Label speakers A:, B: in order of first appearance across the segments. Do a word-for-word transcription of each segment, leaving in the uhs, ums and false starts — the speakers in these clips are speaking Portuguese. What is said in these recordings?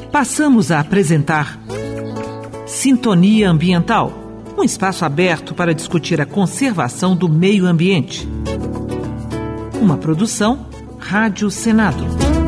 A: Passamos a apresentar Sintonia Ambiental, um espaço aberto para discutir a conservação do meio ambiente. Uma produção Rádio Senado.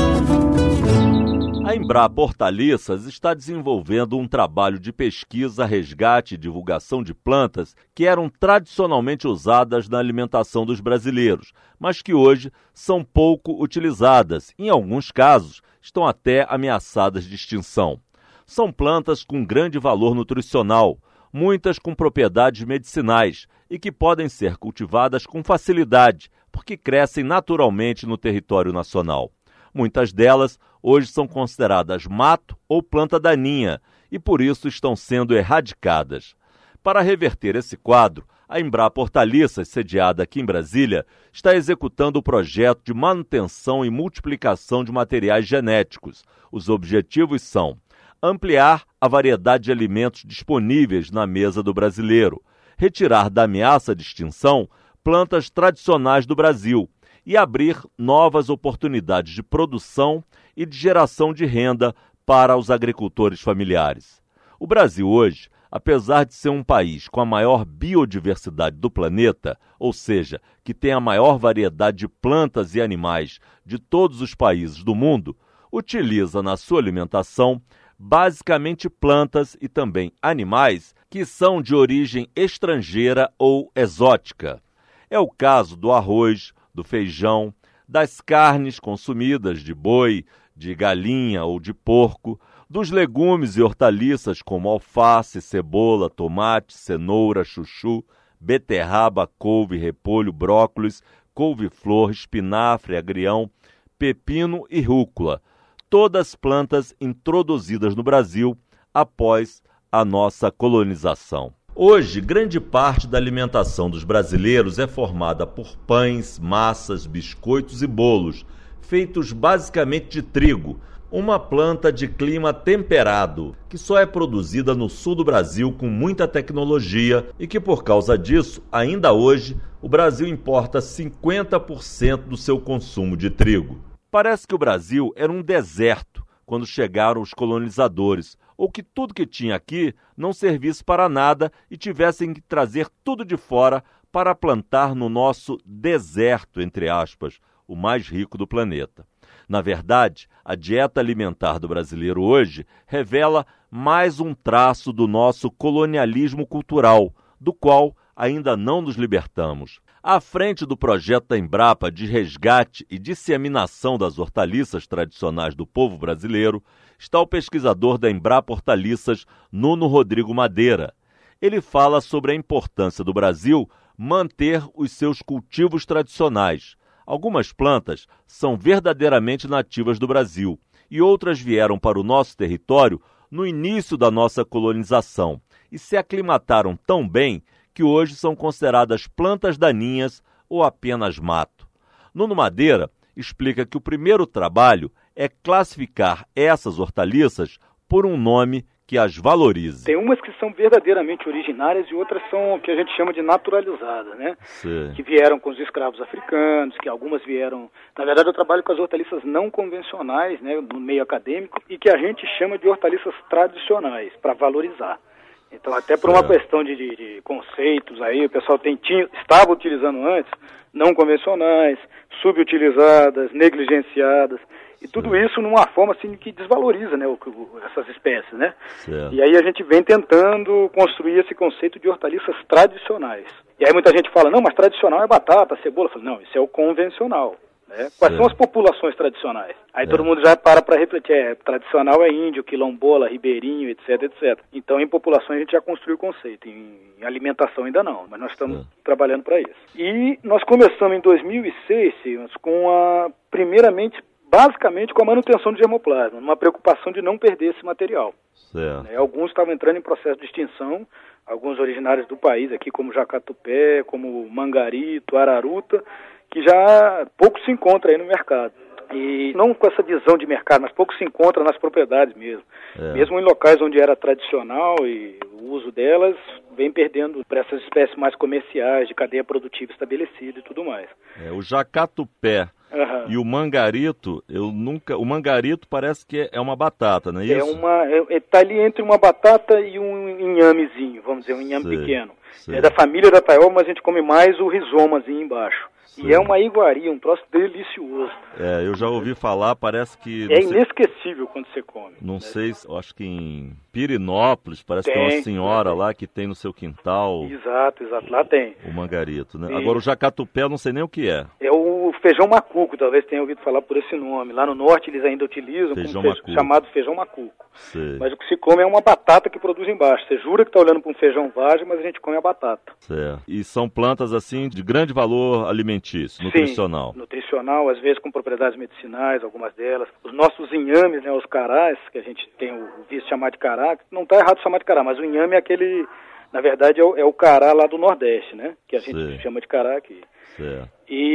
B: A Embrapa Hortaliças está desenvolvendo um trabalho de pesquisa, resgate e divulgação de plantas que eram tradicionalmente usadas na alimentação dos brasileiros, mas que hoje são pouco utilizadas. Em alguns casos, estão até ameaçadas de extinção. São plantas com grande valor nutricional, muitas com propriedades medicinais e que podem ser cultivadas com facilidade, porque crescem naturalmente no território nacional. Muitas delas hoje são consideradas mato ou planta daninha e por isso estão sendo erradicadas. Para reverter esse quadro, a Embrapa Hortaliças, sediada aqui em Brasília, está executando o projeto de manutenção e multiplicação de materiais genéticos. Os objetivos são ampliar a variedade de alimentos disponíveis na mesa do brasileiro, retirar da ameaça de extinção plantas tradicionais do Brasil e abrir novas oportunidades de produção e de geração de renda para os agricultores familiares. O Brasil hoje, apesar de ser um país com a maior biodiversidade do planeta, ou seja, que tem a maior variedade de plantas e animais de todos os países do mundo, utiliza na sua alimentação basicamente plantas e também animais que são de origem estrangeira ou exótica. É o caso do arroz, do feijão, das carnes consumidas de boi, de galinha ou de porco, dos legumes e hortaliças como alface, cebola, tomate, cenoura, chuchu, beterraba, couve, repolho, brócolis, couve-flor, espinafre, agrião, pepino e rúcula. Todas plantas introduzidas no Brasil após a nossa colonização. Hoje, grande parte da alimentação dos brasileiros é formada por pães, massas, biscoitos e bolos, feitos basicamente de trigo, uma planta de clima temperado, que só é produzida no sul do Brasil com muita tecnologia e que, por causa disso, ainda hoje, o Brasil importa cinquenta por cento do seu consumo de trigo. Parece que o Brasil era um deserto quando chegaram os colonizadores, ou que tudo que tinha aqui não servisse para nada e tivessem que trazer tudo de fora para plantar no nosso deserto, entre aspas, o mais rico do planeta. Na verdade, a dieta alimentar do brasileiro hoje revela mais um traço do nosso colonialismo cultural, do qual ainda não nos libertamos. À frente do projeto da Embrapa de resgate e disseminação das hortaliças tradicionais do povo brasileiro está o pesquisador da Embrapa Hortaliças, Nuno Rodrigo Madeira. Ele fala sobre a importância do Brasil manter os seus cultivos tradicionais. Algumas plantas são verdadeiramente nativas do Brasil e outras vieram para o nosso território no início da nossa colonização e se aclimataram tão bem que hoje são consideradas plantas daninhas ou apenas mato. Nuno Madeira explica que o primeiro trabalho é classificar essas hortaliças por um nome que as valorize.
C: Tem umas que são verdadeiramente originárias e outras são o que a gente chama de naturalizadas, né?
B: Sim.
C: Que vieram com os escravos africanos, que algumas vieram... Na verdade, eu trabalho com as hortaliças não convencionais, né, no meio acadêmico, e que a gente chama de hortaliças tradicionais, para valorizar. Então, até por uma questão de, de, de conceitos aí, o pessoal tem, tinha, estava utilizando antes, não convencionais, subutilizadas, negligenciadas, e tudo isso numa forma assim que desvaloriza, né, o, o, essas espécies, né?
B: Certo.
C: E aí a gente vem tentando construir esse conceito de hortaliças tradicionais. E aí muita gente fala, não, mas tradicional é batata, cebola. Eu falo, não, isso é o convencional. Né? Quais são as populações tradicionais? Aí é. todo mundo já para para refletir, é, tradicional é índio, quilombola, ribeirinho, etc, etcétera. Então em populações a gente já construiu o conceito, em, em alimentação ainda não, mas nós estamos é. trabalhando para isso. E nós começamos em dois mil e seis, com a, primeiramente, basicamente com a manutenção do germoplasma, uma preocupação de não perder esse material.
B: Certo.
C: Alguns estavam entrando em processo de extinção, alguns originários do país aqui, como jacatupé, como mangarito, araruta, que já pouco se encontra aí no mercado. E não com essa visão de mercado, mas pouco se encontra nas propriedades mesmo. É. Mesmo em locais onde era tradicional e o uso delas vem perdendo para essas espécies mais comerciais, de cadeia produtiva estabelecida e tudo mais.
B: É, o jacatupé Uhum. E o mangarito, eu nunca... O mangarito parece que é uma batata, não é isso?
C: É uma... Está ali entre uma batata e um inhamezinho, vamos dizer, um inhame sei, pequeno. Sei. É da família da taioba, mas a gente come mais o rizomazinho embaixo. Sei. E é uma iguaria, um troço delicioso.
B: É, eu já ouvi falar, parece que...
C: É inesquecível quando você come.
B: Não
C: né?
B: sei, eu acho que em Pirinópolis, parece tem, que tem uma senhora tem. lá que tem no seu quintal...
C: Exato, exato, lá tem.
B: O mangarito, né?
C: E...
B: Agora o jacatupé, eu não sei nem o que é.
C: É o feijão macuco, talvez tenha ouvido falar por esse nome. Lá no norte eles ainda utilizam
B: feijão
C: como fe... chamado feijão macuco.
B: Sei.
C: Mas o que se come é uma batata que produz embaixo. Você jura que está olhando para um feijão vagem, mas a gente come a batata.
B: Certo. E são plantas assim de grande valor alimentício, nutricional.
C: Sim, nutricional, às vezes com propriedades medicinais, algumas delas. Os nossos inhames, né, os carás, que a gente tem o visto chamar de cará, não está errado chamar de cará, mas o inhame é aquele, na verdade é o, é o cará lá do Nordeste, né, que a gente Sei. chama de cará aqui. Certo.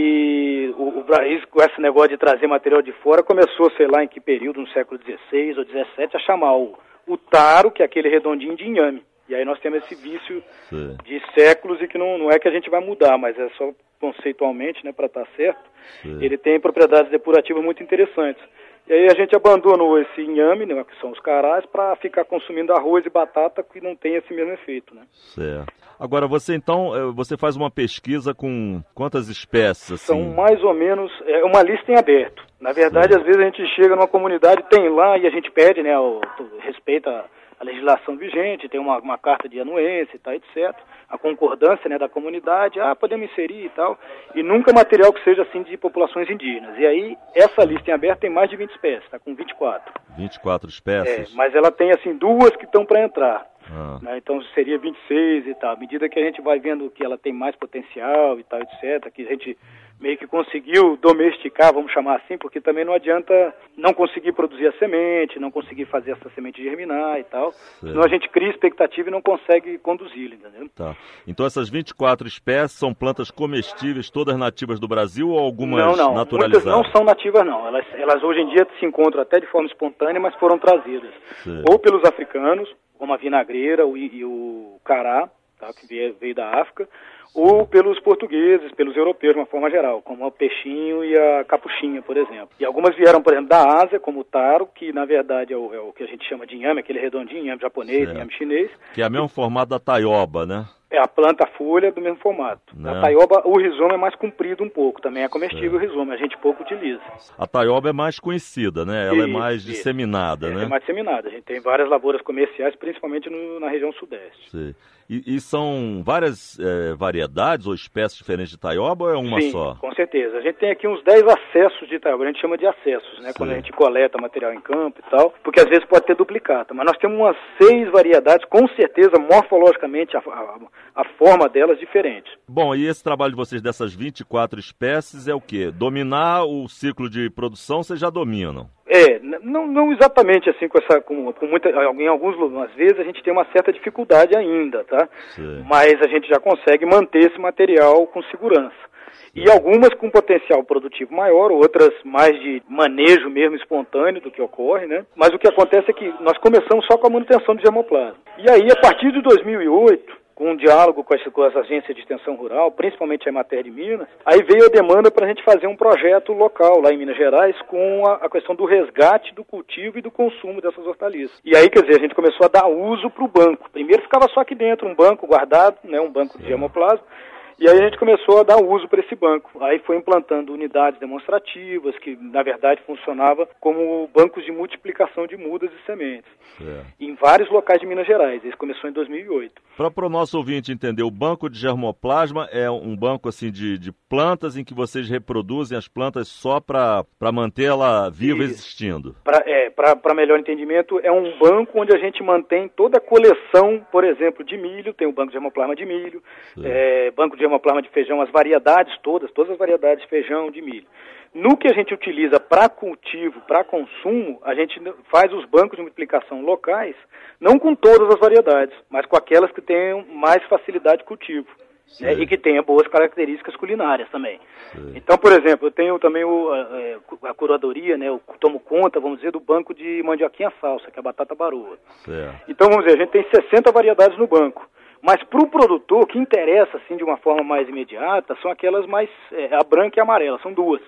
C: E o, o Brasil, com esse negócio de trazer material de fora, começou, sei lá em que período, no século dezesseis ou dezessete, a chamar o, o taro, que é aquele redondinho, de inhame. E aí nós temos esse vício Sim. de séculos e que não, não é que a gente vai mudar, mas é só conceitualmente, né, para estar certo. Sim. Ele tem propriedades depurativas muito interessantes. E aí a gente abandonou esse inhame, né, que são os carás, para ficar consumindo arroz e batata que não tem esse mesmo efeito, né?
B: Certo. Agora você então, você faz uma pesquisa com quantas espécies assim?
C: São mais ou menos, é uma lista em aberto. Na verdade, certo. Às vezes a gente chega numa comunidade, tem lá e a gente pede, né, o, respeita a legislação vigente, tem uma, uma carta de anuência e tal, etcétera. A concordância, né, da comunidade, ah, podemos inserir e tal, e nunca material que seja assim de populações indígenas. E aí, essa lista em aberto tem mais de vinte espécies, está com vinte e quatro.
B: vinte e quatro espécies?
C: É, mas ela tem assim duas que estão para entrar.
B: Ah.
C: Né, então seria vinte e seis e tal. À medida que a gente vai vendo que ela tem mais potencial e tal, etcétera, que a gente meio que conseguiu domesticar, vamos chamar assim, porque também não adianta não conseguir produzir a semente, não conseguir fazer essa semente germinar e tal, certo. Senão a gente cria expectativa e não consegue conduzi-la, entendeu?
B: Tá. Então essas vinte e quatro espécies são plantas comestíveis, todas nativas do Brasil ou algumas
C: não, não.
B: naturalizadas?
C: Muitas não são nativas não, elas, elas hoje em dia se encontram até de forma espontânea, mas foram trazidas certo. Ou pelos africanos, como a vinagreira o, e o cará, tá, que veio, veio da África, ou pelos portugueses, pelos europeus de uma forma geral, como o peixinho e a capuchinha, por exemplo. E algumas vieram, por exemplo, da Ásia, como o taro, que na verdade é o, é o que a gente chama de inhame, aquele redondinho, inhame japonês, certo. Inhame chinês.
B: Que é o mesmo formato da taioba, né?
C: É a planta, a folha do mesmo formato. Não. A taioba, o rizoma é mais comprido um pouco, também é comestível é. o rizoma, a gente pouco utiliza.
B: A taioba é mais conhecida, né? Ela isso, é mais isso. disseminada,
C: Essa
B: né?
C: É mais disseminada, a gente tem várias lavouras comerciais, principalmente no, na região sudeste.
B: Sim. E, e são várias é, variedades ou espécies diferentes de taioba ou é uma
C: Sim,
B: só?
C: Com certeza. A gente tem aqui uns dez acessos de taioba, a gente chama de acessos, né? Sim. Quando a gente coleta material em campo e tal, porque às vezes pode ter duplicata, mas nós temos umas seis variedades, com certeza, morfologicamente, a, a, a forma delas diferente.
B: Bom, e esse trabalho de vocês dessas vinte e quatro espécies é o quê? Dominar o ciclo de produção, vocês já dominam?
C: É, não, não exatamente assim com essa, com, com muita, em algumas vezes a gente tem uma certa dificuldade ainda, tá? Sim. Mas a gente já consegue manter esse material com segurança. E algumas com potencial produtivo maior, outras mais de manejo mesmo espontâneo do que ocorre, né? Mas o que acontece é que nós começamos só com a manutenção do germoplasma. E aí, a partir de dois mil e oito, com um diálogo com, essa, com as agências de extensão rural, principalmente a Emater de Minas, aí veio a demanda para a gente fazer um projeto local lá em Minas Gerais com a, a questão do resgate do cultivo e do consumo dessas hortaliças. E aí, quer dizer, a gente começou a dar uso para o banco. Primeiro ficava só aqui dentro, um banco guardado, né, um banco de germoplasma, e aí a gente começou a dar uso para esse banco. Aí foi implantando unidades demonstrativas, que na verdade funcionava como bancos de multiplicação de mudas e sementes. É. Em vários locais de Minas Gerais. Isso começou em dois mil e oito.
B: Para o nosso ouvinte entender, o banco de germoplasma é um banco assim de, de plantas em que vocês reproduzem as plantas só para manter ela viva e existindo?
C: Pra, é, para melhor entendimento, é um banco onde a gente mantém toda a coleção, por exemplo, de milho, tem o banco de germoplasma de milho, é, banco de germoplasma de feijão, as variedades todas, todas as variedades de feijão, de milho. No que a gente utiliza para cultivo, para consumo, a gente faz os bancos de multiplicação locais, não com todas as variedades, mas com aquelas que tenham mais facilidade de cultivo, né, e que tenham boas características culinárias também. Sim. Então, por exemplo, eu tenho também o, a, a curadoria, né, eu tomo conta, vamos dizer, do banco de mandioquinha salsa, que é a batata baroa. Sim. Então, vamos dizer, a gente tem sessenta variedades no banco. Mas para o produtor, o que interessa, assim, de uma forma mais imediata, são aquelas mais, é, a branca e a amarela, são duas.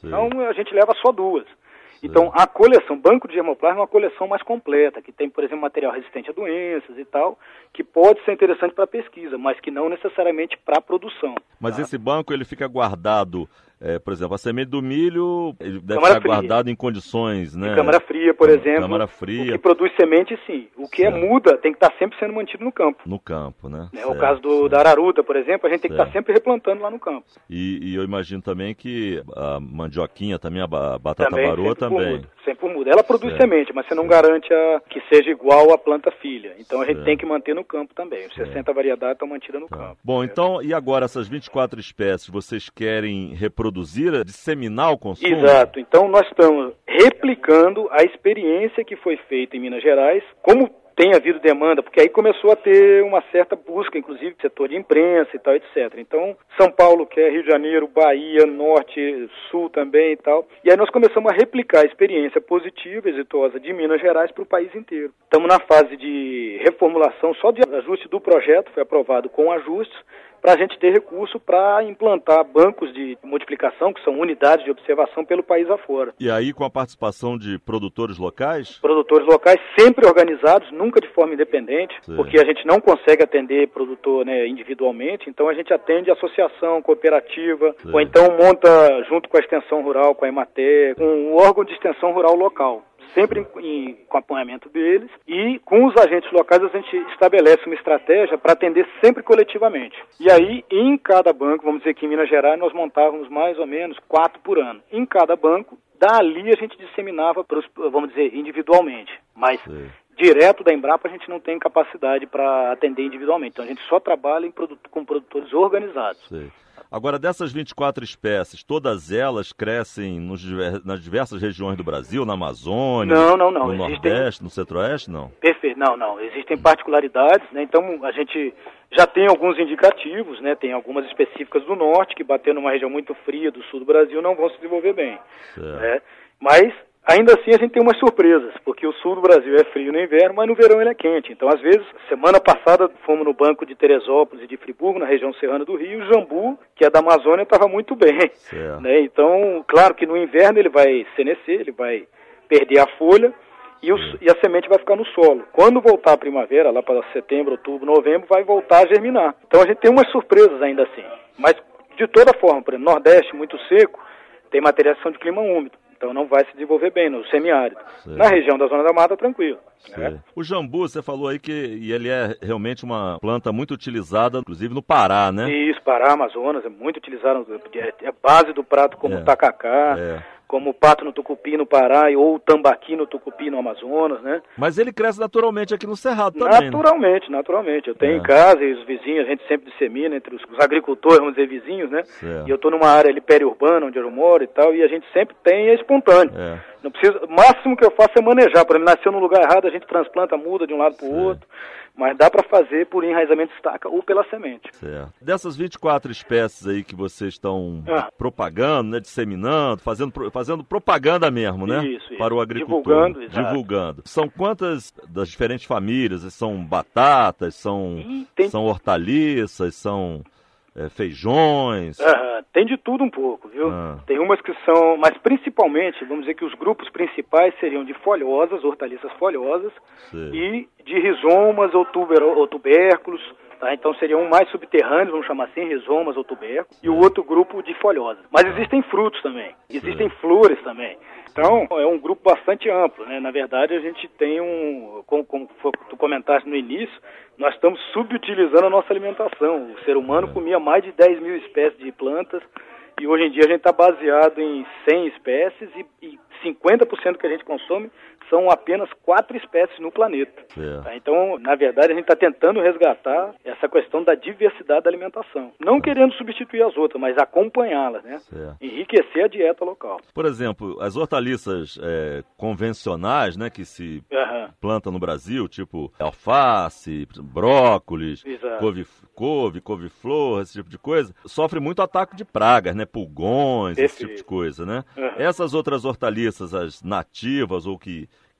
B: Sim.
C: Então a gente leva só duas. Então, a coleção, banco de germoplasma é uma coleção mais completa, que tem, por exemplo, material resistente a doenças e tal, que pode ser interessante para pesquisa, mas que não necessariamente para produção.
B: Mas
C: tá?
B: esse banco, ele fica guardado, é, por exemplo, a semente do milho, ele deve
C: Câmara
B: ficar
C: fria.
B: guardado em condições, né?
C: Em câmara fria, por exemplo.
B: Câmara fria.
C: O que produz semente, sim. O que
B: Certo.
C: é muda tem que estar sempre sendo mantido no campo.
B: No campo, né?
C: É
B: Certo,
C: o caso do,
B: certo.
C: da araruta, por exemplo, a gente tem que
B: Certo.
C: estar sempre replantando lá no campo.
B: E, e eu imagino também que a mandioquinha também, a ba- batata
C: Também,
B: baroa
C: sempre por
B: também.
C: muda, sempre por muda. Ela produz
B: Certo.
C: semente, mas você não garante a, que seja igual à planta filha. Então a gente
B: Certo.
C: tem que manter no campo também. Os sessenta variedades estão mantidas no
B: Tá.
C: campo.
B: Bom,
C: certo?
B: então, e agora essas vinte e quatro espécies, vocês querem reproduzir, disseminar o consumo?
C: Exato. Então nós estamos replicando a experiência que foi feita em Minas Gerais, como tem havido demanda, porque aí começou a ter uma certa busca, inclusive setor de imprensa e tal, etcétera. Então, São Paulo quer, Rio de Janeiro, Bahia, Norte, Sul também e tal. E aí nós começamos a replicar a experiência positiva, exitosa de Minas Gerais para o país inteiro. Estamos na fase de reformulação, só de ajuste do projeto, foi aprovado com ajustes, para a gente ter recurso para implantar bancos de multiplicação, que são unidades de observação pelo país afora.
B: E aí com a participação de produtores locais?
C: Produtores locais sempre organizados, nunca de forma independente,
B: Sim.
C: porque a gente não consegue atender produtor, né, individualmente, então a gente atende associação, cooperativa,
B: Sim.
C: ou então monta junto com a extensão rural, com a Emater, com o órgão de extensão rural local. Sempre em, em, com acompanhamento deles, e com os agentes locais a gente estabelece uma estratégia para atender sempre coletivamente. E aí, em cada banco, vamos dizer que em Minas Gerais nós montávamos mais ou menos quatro por ano. Em cada banco, dali a gente disseminava, pros, vamos dizer, individualmente. Mas
B: Sim.
C: direto da Embrapa a gente não tem capacidade para atender individualmente. Então a gente só trabalha em produ- com produtores organizados.
B: Sim. Agora, dessas vinte e quatro espécies, todas elas crescem nos diver- nas diversas regiões do Brasil, na Amazônia,
C: Não, não, não.
B: no
C: Existem-
B: Nordeste, no Centro-Oeste, não?
C: Perfeito, não, não. Existem particularidades, né? Então a gente já tem alguns indicativos, né? Tem algumas específicas do norte que batendo numa região muito fria do sul do Brasil não vão se desenvolver bem.
B: Certo.
C: Né? Mas ainda assim a gente tem umas surpresas, porque o sul do Brasil é frio no inverno, mas no verão ele é quente. Então às vezes, semana passada fomos no banco de Teresópolis e de Friburgo, na região serrana do Rio, o jambu, que é da Amazônia, estava muito bem.
B: Certo.
C: Né? Então, claro que no inverno ele vai senescer, ele vai perder a folha, E, o, e a semente vai ficar no solo. Quando voltar a primavera, lá para setembro, outubro, novembro, vai voltar a germinar. Então a gente tem umas surpresas ainda assim. Mas de toda forma, por exemplo, Nordeste muito seco, tem materialização de clima úmido. Então não vai se desenvolver bem no semiárido.
B: Sei.
C: Na região da Zona da Mata, tranquilo. Né?
B: O jambu, você falou aí que e ele é realmente uma planta muito utilizada, inclusive no Pará, né?
C: Isso, Pará, Amazonas, é muito utilizado, é, é base do prato como
B: É.
C: o tacacá,
B: É.
C: como o pato no tucupi no Pará ou o tambaqui no tucupi no Amazonas, né?
B: Mas ele cresce naturalmente aqui no Cerrado também, né?
C: Naturalmente, naturalmente. Eu tenho
B: É.
C: em casa e os vizinhos, a gente sempre dissemina entre os, os agricultores, vamos dizer, vizinhos, né?
B: Certo.
C: E eu estou numa área ali periurbana, onde eu moro e tal, e a gente sempre tem é espontâneo.
B: É.
C: Não precisa, o máximo que eu faço é manejar. Por exemplo, nasceu num lugar errado, a gente transplanta, muda de um lado para o
B: Certo.
C: outro. Mas dá para fazer por enraizamento de estaca ou pela semente.
B: Certo. Dessas vinte e quatro espécies aí que vocês estão
C: Ah.
B: propagando, né, disseminando, fazendo, pro- fazendo propaganda mesmo, né?
C: Isso, isso.
B: Para o agricultor.
C: Divulgando, exato.
B: Divulgando. São quantas das diferentes famílias? São batatas, são,
C: Ih, tem-
B: são hortaliças, são é, feijões?
C: Aham, tem de tudo um pouco, viu?
B: Ah.
C: Tem umas que são, mas principalmente, vamos dizer que os grupos principais seriam de folhosas, hortaliças folhosas,
B: Sei.
C: e de rizomas ou, tuber, ou tubérculos, tá? Então seriam mais subterrâneos, vamos chamar assim, rizomas ou tubérculos, e o outro grupo de folhosas. Mas existem frutos também, existem flores também. Então, é um grupo bastante amplo, né? Na verdade, a gente tem um, como, como tu comentaste no início, nós estamos subutilizando a nossa alimentação. O ser humano comia mais de dez mil espécies de plantas, e hoje em dia a gente está baseado em cem espécies, e, e cinquenta por cento que a gente consome são apenas quatro espécies no planeta.
B: Certo.
C: Tá? Então, na verdade, a gente está tentando resgatar essa questão da diversidade da alimentação. Não querendo substituir as outras, mas acompanhá-las, né?
B: Certo.
C: Enriquecer a dieta local.
B: Por exemplo, as hortaliças é, convencionais, né, que se
C: Aham.
B: plantam no Brasil, tipo alface, brócolis,
C: Exato.
B: couve, couve, couve-flor, esse tipo de coisa, sofre muito ataque de pragas, né, pulgões, esse
C: Perfeito.
B: tipo de coisa, né?
C: Aham.
B: Essas outras hortaliças, as nativas ou que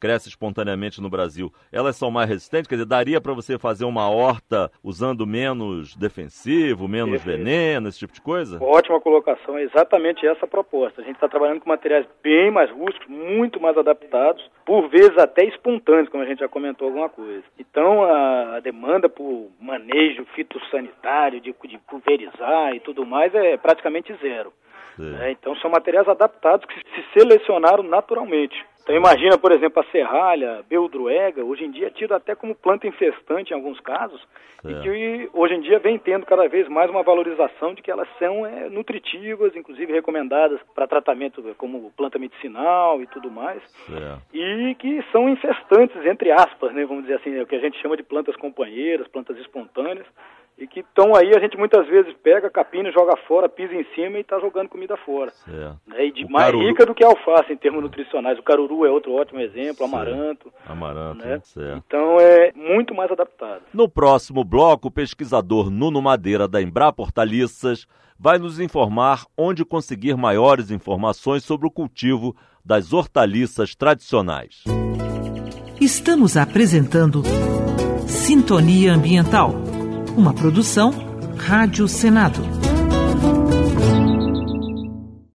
B: cresce espontaneamente no Brasil, elas são mais resistentes? Quer dizer, daria para você fazer uma horta usando menos defensivo, menos Perfeito. veneno, esse tipo de coisa?
C: Ótima colocação, é exatamente essa a proposta. A gente está trabalhando com materiais bem mais rústicos, muito mais adaptados, por vezes até espontâneos, como a gente já comentou alguma coisa. Então, a, a demanda por manejo fitossanitário, de, de pulverizar e tudo mais é praticamente zero. É, então, são materiais adaptados que se selecionaram naturalmente. Então, imagina, por exemplo, a serralha, a beldroega, hoje em dia é tido até como planta infestante em alguns casos, é. e que hoje em dia vem tendo cada vez mais uma valorização de que elas são é, nutritivas, inclusive recomendadas para tratamento como planta medicinal e tudo mais, é. e que são infestantes, entre aspas, né, vamos dizer assim, o que a gente chama de plantas companheiras, plantas espontâneas, e que estão aí, a gente muitas vezes pega, capina, joga fora, pisa em cima e está jogando comida fora. Né? E de o mais caruru... rica do que a alface em termos nutricionais. O caruru é outro ótimo exemplo, amaranto.
B: Amaranto,
C: né?
B: certo.
C: Então é muito mais adaptado.
B: No próximo bloco, o pesquisador Nuno Madeira, da Embrapa Hortaliças, vai nos informar onde conseguir maiores informações sobre o cultivo das hortaliças tradicionais.
A: Estamos apresentando Sintonia Ambiental, uma produção Rádio Senado.